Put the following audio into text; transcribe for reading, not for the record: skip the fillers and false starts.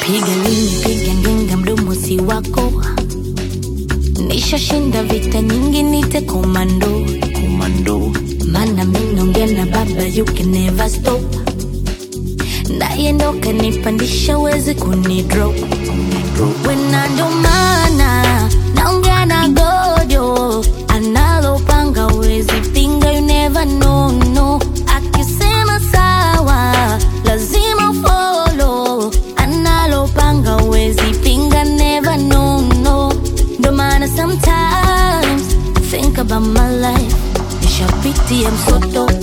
Piga lini, piga ngenga, mdomo si wako. Nishashinda vita nyingi, nite komando. Mana mimi naongea na baba, you can never stop. Ndaye ndo kanipandisha, wezi kunidrop. Wena ndo maana naongea na gojo, analopanga wezi pinga, you never know, no. Akisema sawa, lazima follow. Analopanga wezi pinga, never know, no. Ndo maana sometimes think about my life. Nishapitia msoto,